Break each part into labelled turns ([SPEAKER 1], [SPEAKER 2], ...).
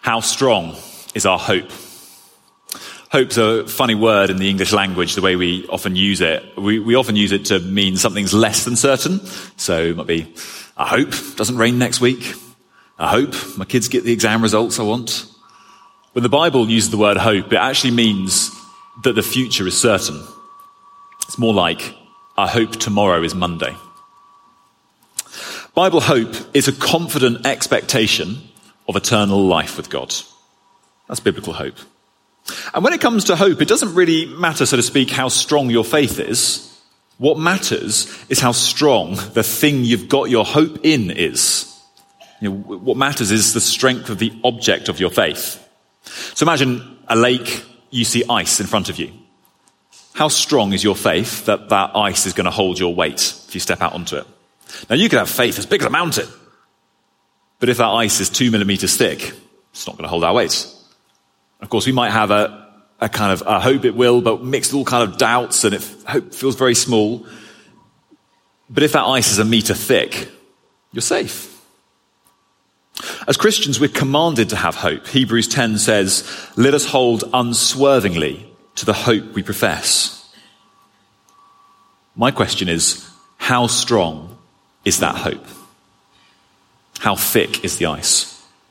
[SPEAKER 1] How strong is our hope? Hope's a funny word in the English language, the way we often use it. We often use it to mean something's less than certain. So it might be, I hope it doesn't rain next week. I hope my kids get the exam results I want. When the Bible uses the word hope, it actually means that the future is certain. It's more like, I hope tomorrow is Monday. Bible hope is a confident expectation of eternal life with God. That's biblical hope. And when it comes to hope, it doesn't really matter, so to speak, how strong your faith is. What matters is how strong the thing you've got your hope in is. What matters is the strength of the object of your faith. So imagine a lake, you see ice in front of you. How strong is your faith that that ice is going to hold your weight if you step out onto it? Now you could have faith as big as a mountain, but if that ice is 2 millimeters thick, it's not going to hold our weight. Of course, we might have a kind of, I hope it will, but mixed with all kind of doubts, and hope feels very small. But if that ice is a meter thick, you're safe. As Christians, we're commanded to have hope. Hebrews 10 says, let us hold unswervingly to the hope we profess. My question is, how strong is that hope? How thick is the ice?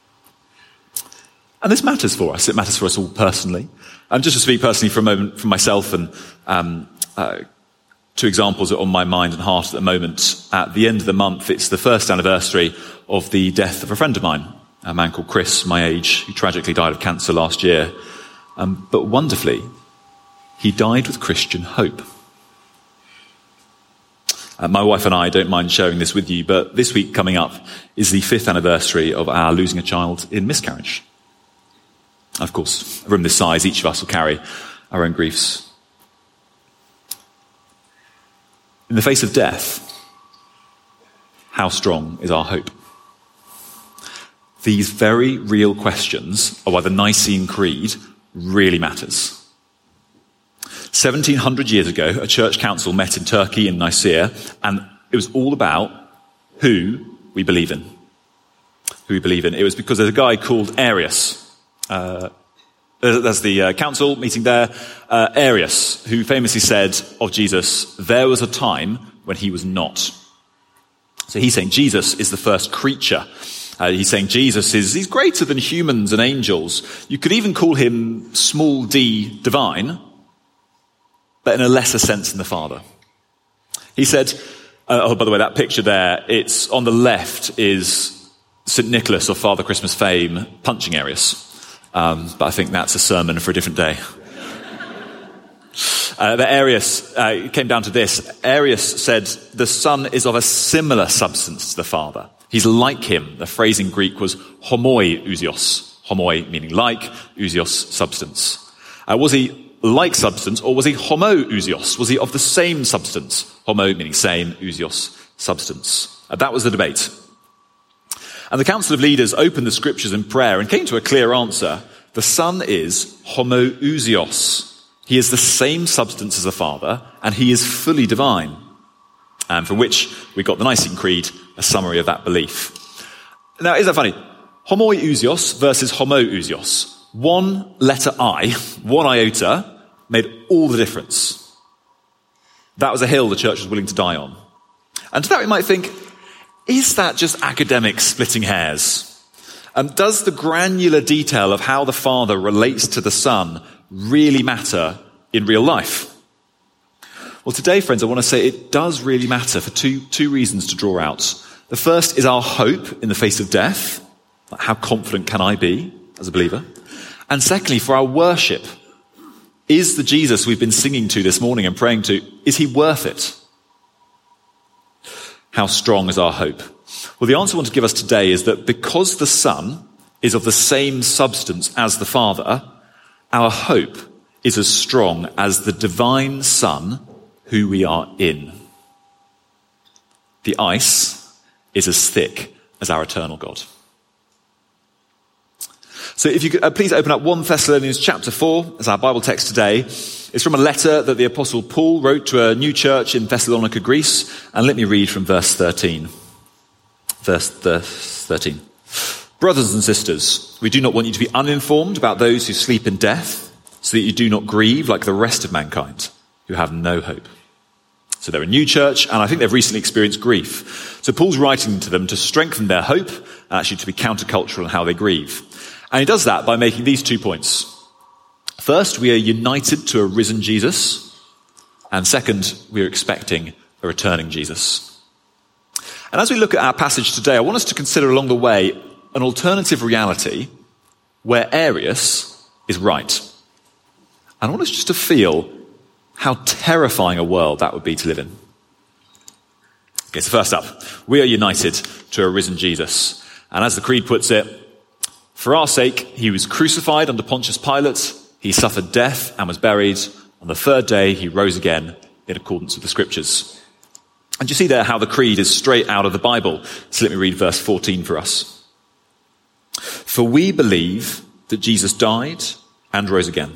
[SPEAKER 1] And this matters for us. It matters for us all personally. And just to speak personally for a moment from myself, and two examples are on my mind and heart at the moment. At the end of the month, it's the first anniversary of the death of a friend of mine, a man called Chris, my age, who tragically died of cancer last year. But wonderfully, he died with Christian hope. My wife and I don't mind sharing this with you, but this week coming up is the 5th anniversary of our losing a child in miscarriage. Of course, a room this size, each of us will carry our own griefs. In the face of death, how strong is our hope? These very real questions are why the Nicene Creed really matters. 1700 years ago, a church council met in Turkey in Nicaea, and it was all about who we believe in. Who we believe in. It was because there's a guy called Arius. There's the council meeting there. Arius, who famously said of Jesus, there was a time when he was not. So he's saying Jesus is the first creature. He's saying he's greater than humans and angels. You could even call him small d divine, but in a lesser sense than the Father. He said, by the way, that picture there, it's on the left is St. Nicholas of Father Christmas fame punching Arius. But I think that's a sermon for a different day. But Arius came down to this. Arius said, the Son is of a similar substance to the Father. He's like him. The phrase in Greek was homoi ousios. Homoi meaning like, ousios substance. Was he like substance, or was he homo ousios? Was he of the same substance? Homo meaning same, ousios substance. That was the debate. And the Council of Leaders opened the scriptures in prayer and came to a clear answer. The Son is homo ousios. He is the same substance as the Father, and he is fully divine. And from which we got the Nicene Creed, a summary of that belief. Now, isn't that funny? Homoi ousios versus homo ousios. One letter I, one iota, made all the difference. That was a hill the church was willing to die on. And to that we might think, is that just academics splitting hairs? Does the granular detail of how the Father relates to the Son really matter in real life? Well, today, friends, I want to say it does really matter for two reasons to draw out. The first is our hope in the face of death. Like, how confident can I be as a believer? And secondly, for our worship. Is the Jesus we've been singing to this morning and praying to, is he worth it? How strong is our hope? Well, the answer I want to give us today is that because the Son is of the same substance as the Father, our hope is as strong as the divine Son who we are in. The ice is as thick as our eternal God. So if you could please open up 1 Thessalonians chapter 4 as our Bible text today. It's from a letter that the Apostle Paul wrote to a new church in Thessalonica, Greece. And let me read from verse 13. Verse 13. Brothers and sisters, we do not want you to be uninformed about those who sleep in death, so that you do not grieve like the rest of mankind, who have no hope. So they're a new church, and I think they've recently experienced grief. So Paul's writing to them to strengthen their hope, and actually to be countercultural in how they grieve. And he does that by making these 2 points. First, we are united to a risen Jesus. And second, we are expecting a returning Jesus. And as we look at our passage today, I want us to consider along the way an alternative reality where Arius is right. And I want us just to feel how terrifying a world that would be to live in. Okay, so first up, we are united to a risen Jesus. And as the Creed puts it, for our sake, he was crucified under Pontius Pilate, he suffered death and was buried. On the third day, he rose again in accordance with the scriptures. And you see there how the Creed is straight out of the Bible. So let me read verse 14 for us. For we believe that Jesus died and rose again.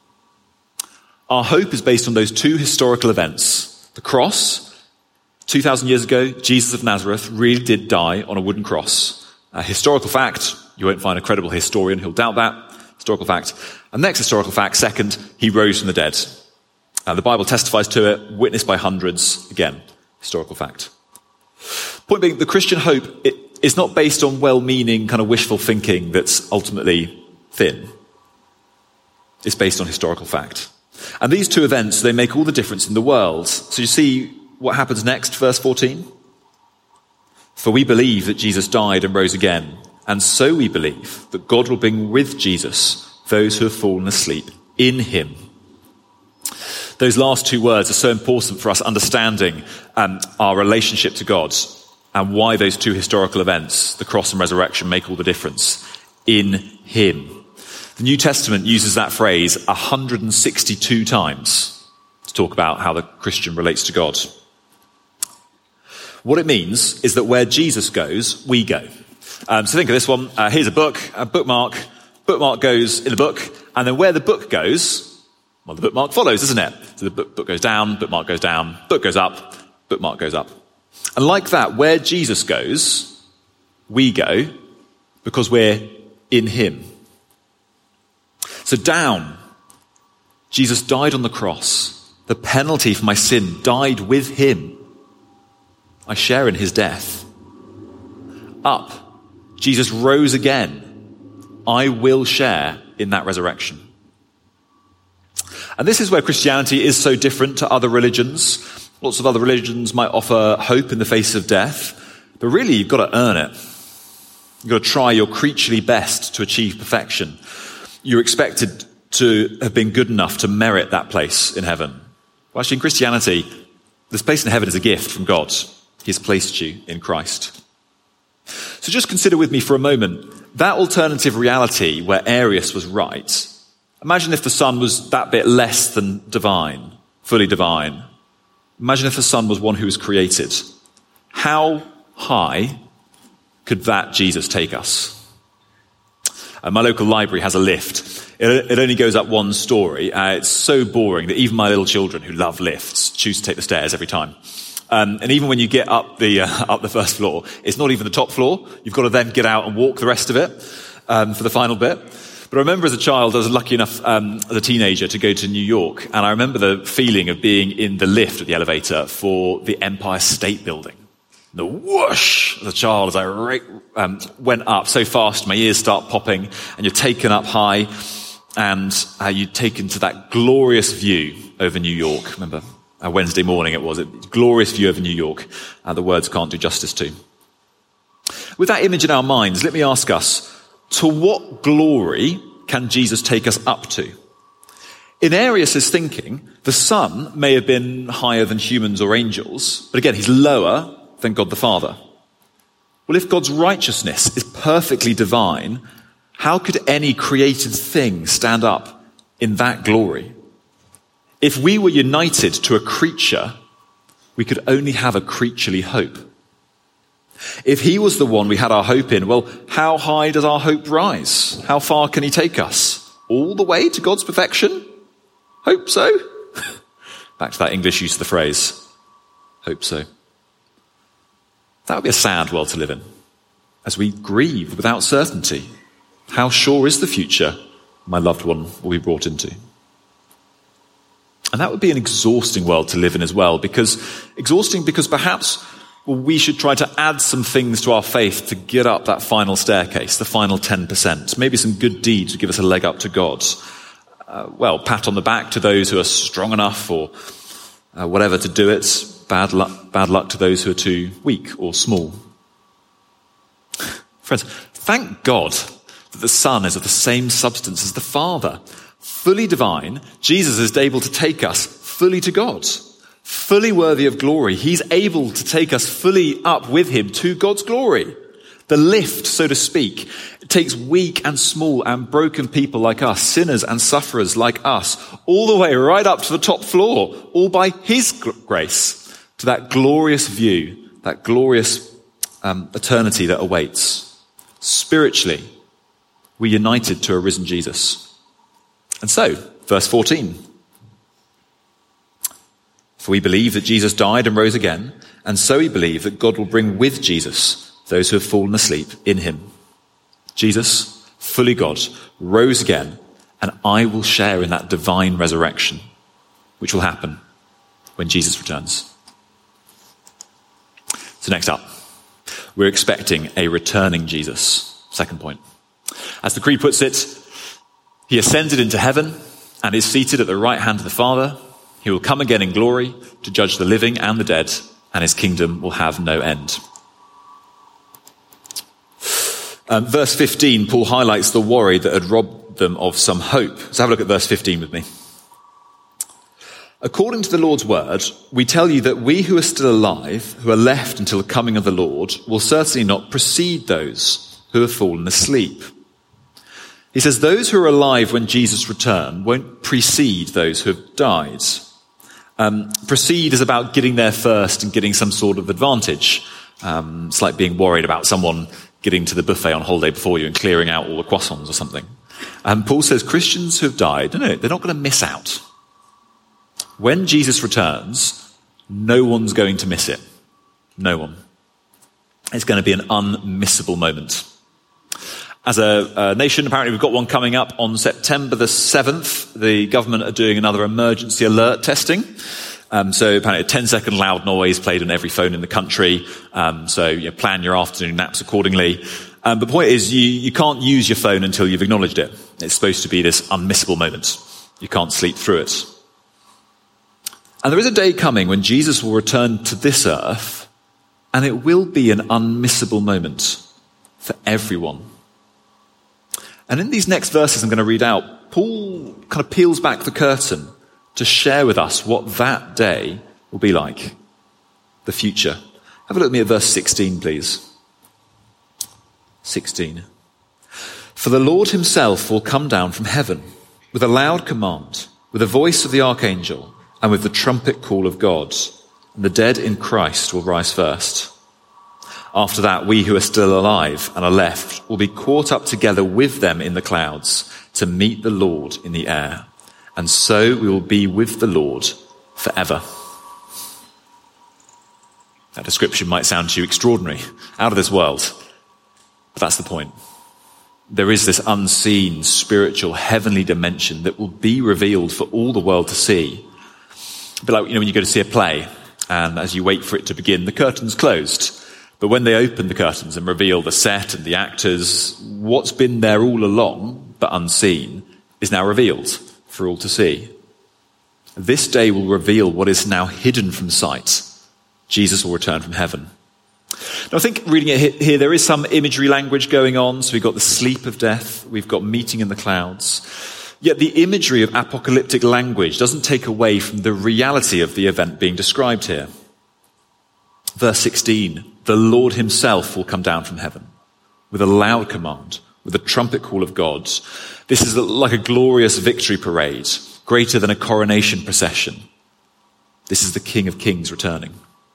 [SPEAKER 1] Our hope is based on those 2 historical events. The cross, 2,000 years ago, Jesus of Nazareth really did die on a wooden cross. A historical fact, you won't find a credible historian who'll doubt that. Historical fact. And next historical fact, second, he rose from the dead. The Bible testifies to it, witnessed by hundreds. Again, historical fact. Point being, the Christian hope is not based on well-meaning kind of wishful thinking that's ultimately thin. It's based on historical fact. And these 2 events, they make all the difference in the world. So you see what happens next, verse 14? For we believe that Jesus died and rose again, and so we believe that God will bring with Jesus those who have fallen asleep in him. Those last 2 words are so important for us understanding our relationship to God and why those 2 historical events, the cross and resurrection, make all the difference. In him. The New Testament uses that phrase 162 times to talk about how the Christian relates to God. What it means is that where Jesus goes, we go. So think of this one. Here's a book, a bookmark. Bookmark goes in the book, and then where the book goes, well, the bookmark follows, isn't it? So the book goes down, bookmark goes down, book goes up, bookmark goes up. And like that, where Jesus goes, we go because we're in him. So down, Jesus died on the cross. The penalty for my sin died with him. I share in his death. Up, Jesus rose again. I will share in that resurrection. And this is where Christianity is so different to other religions. Lots of other religions might offer hope in the face of death, but really you've got to earn it. You've got to try your creaturely best to achieve perfection. You're expected to have been good enough to merit that place in heaven. Well, actually, in Christianity, this place in heaven is a gift from God. He's placed you in Christ. So just consider with me for a moment that alternative reality where Arius was right. Imagine if the Son was that bit less than divine, fully divine. Imagine if the Son was one who was created. How high could that Jesus take us? My local library has a lift. It only goes up 1 story. It's so boring that even my little children who love lifts choose to take the stairs every time. And even when you get up the first floor, it's not even the top floor. You've got to then get out and walk the rest of it for the final bit. But I remember as a child, I was lucky enough as a teenager to go to New York, and I remember the feeling of being in the lift at the elevator for the Empire State Building. The whoosh as a child as I went up so fast, my ears start popping, and you're taken up high, and you're taken to that glorious view over New York. Remember, a Wednesday morning it was, a glorious view over New York. The words can't do justice to. With that image in our minds, let me ask us, to what glory can Jesus take us up to? In Arius' thinking, the Son may have been higher than humans or angels, but again, he's lower than God the Father. Well, if God's righteousness is perfectly divine, how could any created thing stand up in that glory? If we were united to a creature, we could only have a creaturely hope. If he was the one we had our hope in, well, how high does our hope rise? How far can he take us? All the way to God's perfection? Hope so. Back to that English use of the phrase, hope so. That would be a sad world to live in. as we grieve without certainty. How sure is the future my loved one will be brought into? And that would be an exhausting world to live in as well, because perhaps we should try to add some things to our faith to get up that final staircase, the final 10%. Maybe some good deeds would give us a leg up to God. Pat on the back to those who are strong enough or whatever to do it. Bad luck to those who are too weak or small. Friends, thank God that the Son is of the same substance as the Father. Fully divine, Jesus is able to take us fully to God. Fully worthy of glory. He's able to take us fully up with him to God's glory. The lift, so to speak, takes weak and small and broken people like us, sinners and sufferers like us, all the way right up to the top floor, all by his grace, to that glorious view, that glorious eternity that awaits. Spiritually, we're united to a risen Jesus. And so, verse 14. For we believe that Jesus died and rose again, and so we believe that God will bring with Jesus those who have fallen asleep in him. Jesus, fully God, rose again, and I will share in that divine resurrection, which will happen when Jesus returns. So next up, we're expecting a returning Jesus. Second point. As the Creed puts it, he ascended into heaven and is seated at the right hand of the Father. He will come again in glory to judge the living and the dead, and his kingdom will have no end. Verse 15, Paul highlights the worry that had robbed them of some hope. So have a look at verse 15 with me. According to the Lord's word, we tell you that we who are still alive, who are left until the coming of the Lord, will certainly not precede those who have fallen asleep. He says those who are alive when Jesus returns won't precede those who have died. Precede is about getting there first and getting some sort of advantage. It's like being worried about someone getting to the buffet on holiday before you and clearing out all the croissants or something. Paul says Christians who have died, no, they're not going to miss out. When Jesus returns, no one's going to miss it. No one. It's going to be an unmissable moment. As a nation, apparently we've got one coming up on September the 7th. The government are doing another emergency alert testing. So apparently a 10-second loud noise played on every phone in the country. So plan your afternoon naps accordingly. The point is you can't use your phone until you've acknowledged it. It's supposed to be this unmissable moment. You can't sleep through it. And there is a day coming when Jesus will return to this earth, and it will be an unmissable moment for everyone. And in these next verses I'm going to read out, Paul kind of peels back the curtain to share with us what that day will be like, the future. Have a look at me at verse 16, please. 16. For the Lord himself will come down from heaven with a loud command, with the voice of the archangel, and with the trumpet call of God, and the dead in Christ will rise first. After that, we who are still alive and are left will be caught up together with them in the clouds to meet the Lord in the air. And so we will be with the Lord forever. That description might sound to you extraordinary, out of this world. But that's the point. There is this unseen, spiritual, heavenly dimension that will be revealed for all the world to see. A bit like, when you go to see a play, and as you wait for it to begin, the curtain's closed. But when they open the curtains and reveal the set and the actors, what's been there all along, but unseen, is now revealed for all to see. This day will reveal what is now hidden from sight. Jesus will return from heaven. Now I think reading it here, there is some imagery language going on. So we've got the sleep of death, we've got meeting in the clouds. Yet the imagery of apocalyptic language doesn't take away from the reality of the event being described here. Verse 16, the Lord himself will come down from heaven with a loud command, with a trumpet call of God. This is like a glorious victory parade, greater than a coronation procession. This is the King of Kings returning.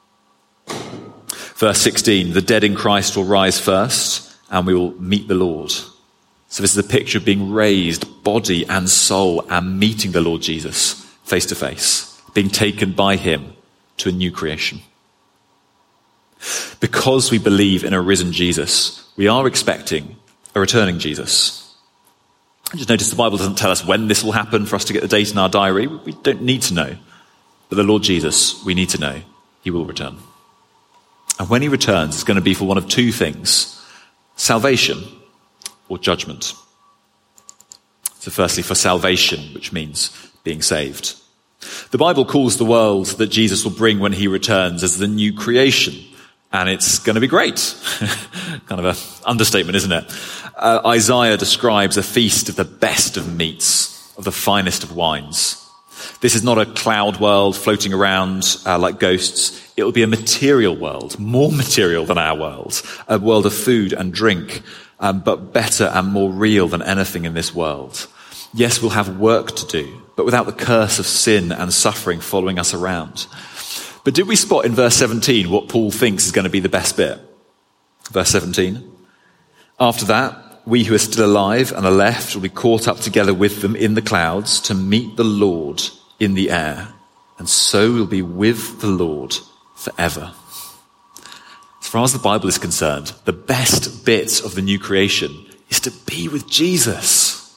[SPEAKER 1] Verse 16, the dead in Christ will rise first, and we will meet the Lord. So this is a picture of being raised, body and soul, and meeting the Lord Jesus face to face, being taken by him to a new creation. Because we believe in a risen Jesus, we are expecting a returning Jesus. Just notice the Bible doesn't tell us when this will happen for us to get the date in our diary. We don't need to know. But the Lord Jesus, we need to know. He will return. And when he returns, it's going to be for one of two things: salvation or judgment. So firstly, for salvation, which means being saved. The Bible calls the world that Jesus will bring when he returns as the new creation. And it's going to be great. Kind of an understatement, isn't it? Isaiah describes a feast of the best of meats, of the finest of wines. This is not a cloud world floating around like ghosts. It will be a material world, more material than our world, a world of food and drink, but better and more real than anything in this world. Yes, we'll have work to do, but without the curse of sin and suffering following us around. But did we spot in verse 17 what Paul thinks is going to be the best bit? Verse 17. After that, we who are still alive and are left will be caught up together with them in the clouds to meet the Lord in the air. And so we'll be with the Lord forever. As far as the Bible is concerned, the best bit of the new creation is to be with Jesus.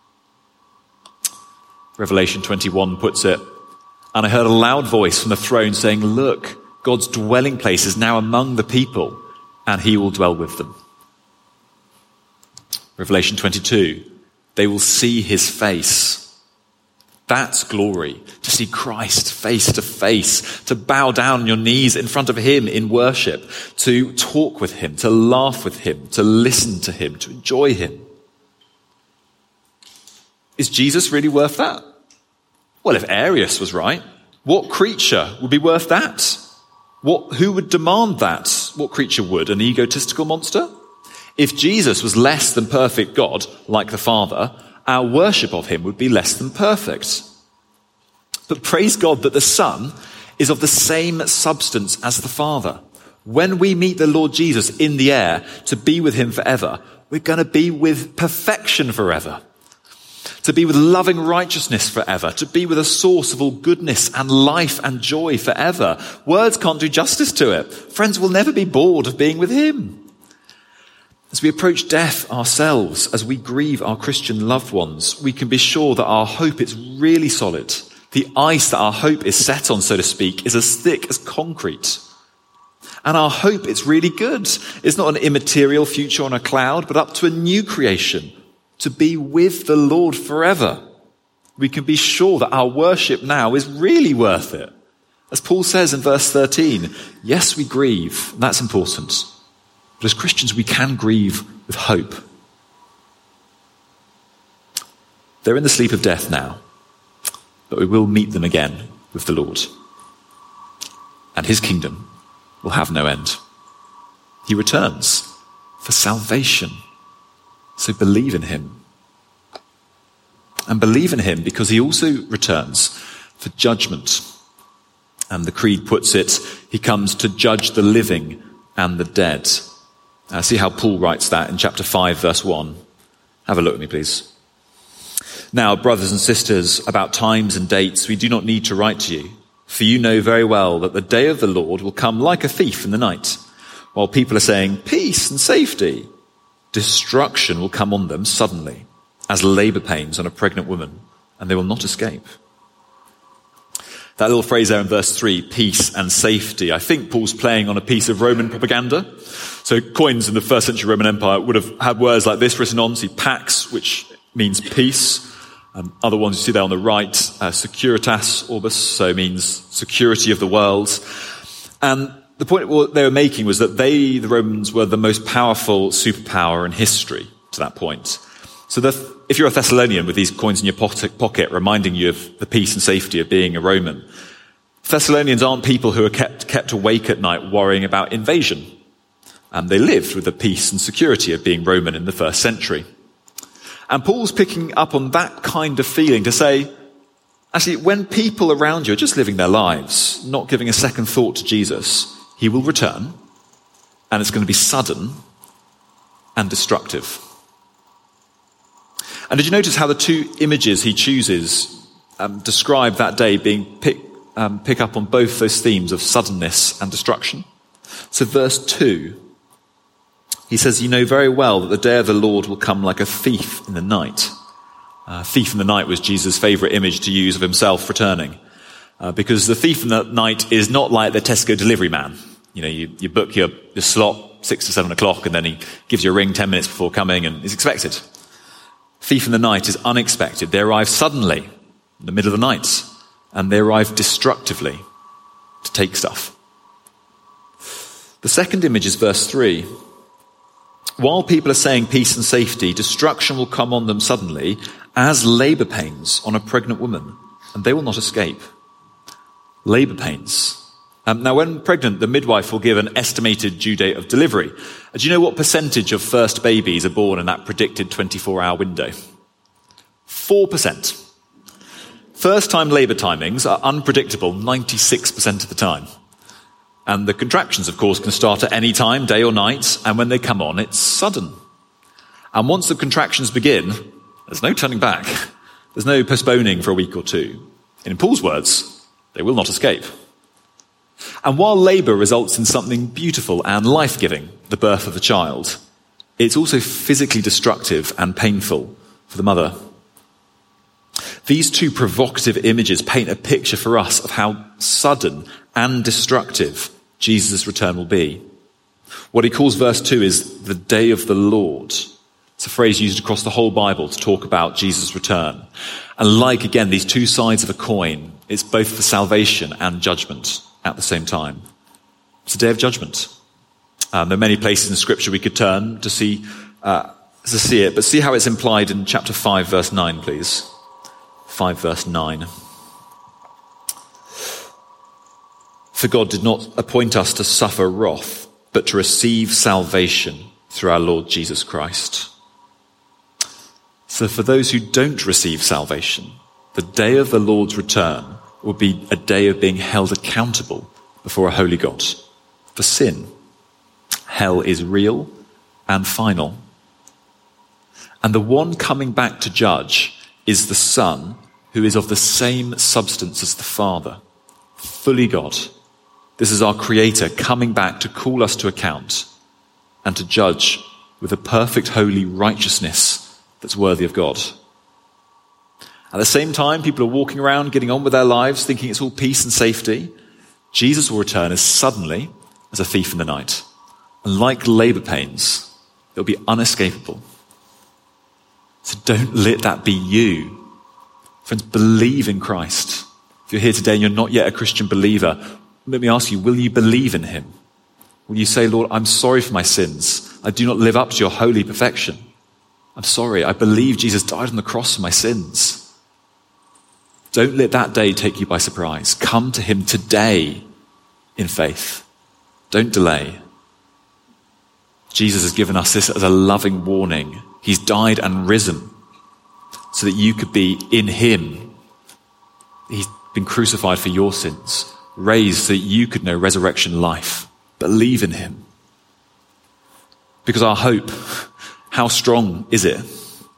[SPEAKER 1] Revelation 21 puts it, "And I heard a loud voice from the throne saying, 'Look, God's dwelling place is now among the people, and he will dwell with them.'" Revelation 22, "They will see his face." That's glory, to see Christ face to face, to bow down on your knees in front of him in worship, to talk with him, to laugh with him, to listen to him, to enjoy him. Is Jesus really worth that? Well, if Arius was right, what creature would be worth that? Who would demand that? What creature would? An egotistical monster? If Jesus was less than perfect God, like the Father, our worship of him would be less than perfect. But praise God that the Son is of the same substance as the Father. When we meet the Lord Jesus in the air to be with him forever, we're going to be with perfection forever. To be with loving righteousness forever, to be with a source of all goodness and life and joy forever. Words can't do justice to it. Friends will never be bored of being with him. As we approach death ourselves, as we grieve our Christian loved ones, we can be sure that our hope is really solid. The ice that our hope is set on, so to speak, is as thick as concrete. And our hope is really good. It's not an immaterial future on a cloud, but up to a new creation, to be with the Lord forever. We can be sure that our worship now is really worth it. As Paul says in verse 13, yes, we grieve, and that's important. But as Christians, we can grieve with hope. They're in the sleep of death now, but we will meet them again with the Lord. And his kingdom will have no end. He returns for salvation. So believe in him. And believe in him because he also returns for judgment. And the Creed puts it, he comes to judge the living and the dead. See how Paul writes that in chapter 5, verse 1. Have a look at me, please. "Now, brothers and sisters, about times and dates, we do not need to write to you, for you know very well that the day of the Lord will come like a thief in the night. While people are saying, 'Peace and safety,' destruction will come on them suddenly, as labor pains on a pregnant woman, and they will not escape." That little phrase there in verse 3, peace and safety, I think Paul's playing on a piece of Roman propaganda. So coins in the first century Roman Empire would have had words like this written on. See, pax, which means peace. Other ones you see there on the right, securitas orbis, so means security of the world. And the point what they were making was that the Romans, were the most powerful superpower in history to that point. So if you're a Thessalonian with these coins in your pocket reminding you of the peace and safety of being a Roman, Thessalonians aren't people who are kept awake at night worrying about invasion. They lived with the peace and security of being Roman in the first century. And Paul's picking up on that kind of feeling to say, actually, when people around you are just living their lives, not giving a second thought to Jesus, he will return, and it's going to be sudden and destructive. And did you notice how the two images he chooses describe that day being pick up on both those themes of suddenness and destruction? So verse 2, he says, you know very well that the day of the Lord will come like a thief in the night. Thief in the night was Jesus' favourite image to use of himself returning. Because the thief in the night is not like the Tesco delivery man. You know, you book your slot 6 to 7 o'clock and then he gives you a ring 10 minutes before coming and is expected. Thief in the night is unexpected. They arrive suddenly in the middle of the night and they arrive destructively to take stuff. The second image is verse 3. While people are saying peace and safety, destruction will come on them suddenly as labour pains on a pregnant woman, and they will not escape. Labour pains. Now, when pregnant, the midwife will give an estimated due date of delivery. Do you know what percentage of first babies are born in that predicted 24-hour window? 4%. First-time labour timings are unpredictable 96% of the time. And the contractions, of course, can start at any time, day or night, and when they come on, it's sudden. And once the contractions begin, there's no turning back. There's no postponing for a week or two. In Paul's words, they will not escape. And while labour results in something beautiful and life-giving, the birth of the child, it's also physically destructive and painful for the mother. These two provocative images paint a picture for us of how sudden and destructive Jesus' return will be. What he calls verse 2 is the day of the Lord. It's a phrase used across the whole Bible to talk about Jesus' return. And like, again, these two sides of a coin, it's both for salvation and judgment at the same time. It's a day of judgment. There are many places in Scripture we could turn to see it, but see how it's implied in chapter 5, verse 9, please. 5, verse 9. For God did not appoint us to suffer wrath, but to receive salvation through our Lord Jesus Christ. So for those who don't receive salvation, the day of the Lord's return will be a day of being held accountable before a holy God for sin. Hell is real and final. And the one coming back to judge is the Son, who is of the same substance as the Father, fully God. This is our Creator coming back to call us to account and to judge with a perfect holy righteousness that's worthy of God. At the same time, people are walking around, getting on with their lives, thinking it's all peace and safety. Jesus will return as suddenly as a thief in the night. And like labour pains, it'll be unescapable. So don't let that be you. Friends, believe in Christ. If you're here today and you're not yet a Christian believer, let me ask you, will you believe in him? Will you say, Lord, I'm sorry for my sins. I do not live up to your holy perfection. I'm sorry. I believe Jesus died on the cross for my sins. Don't let that day take you by surprise. Come to him today in faith. Don't delay. Jesus has given us this as a loving warning. He's died and risen so that you could be in him. He's been crucified for your sins, raised so that you could know resurrection life. Believe in him. Because our hope, how strong is it?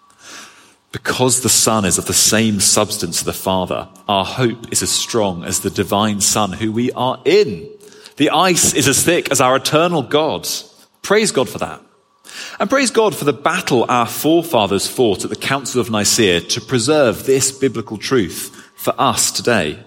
[SPEAKER 1] Because the Son is of the same substance as the Father, our hope is as strong as the divine Son who we are in. The ice is as thick as our eternal God. Praise God for that. And praise God for the battle our forefathers fought at the Council of Nicaea to preserve this biblical truth for us today.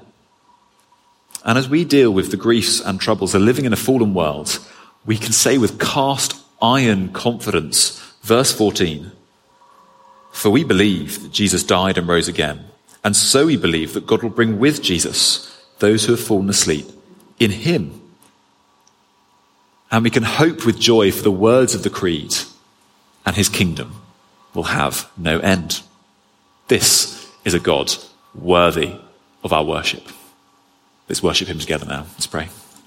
[SPEAKER 1] And as we deal with the griefs and troubles of living in a fallen world, we can say with cast iron confidence, verse 14, for we believe that Jesus died and rose again, and so we believe that God will bring with Jesus those who have fallen asleep in him. And we can hope with joy for the words of the creed, and his kingdom will have no end. This is a God worthy of our worship. Let's worship him together now. Let's pray.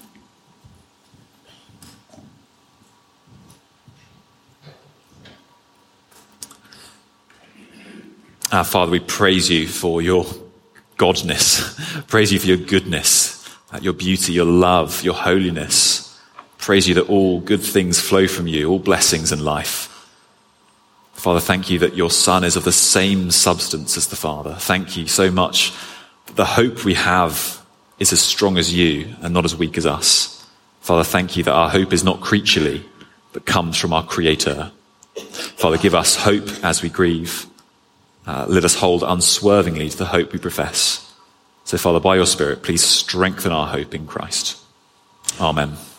[SPEAKER 1] Our Father, we praise you for your godness. Praise you for your goodness, your beauty, your love, your holiness. Praise you that all good things flow from you, all blessings in life. Father, thank you that your Son is of the same substance as the Father. Thank you so much that the hope we have is as strong as you and not as weak as us. Father, thank you that our hope is not creaturely, but comes from our Creator. Father, give us hope as we grieve. Let us hold unswervingly to the hope we profess. So, Father, by your Spirit, please strengthen our hope in Christ. Amen.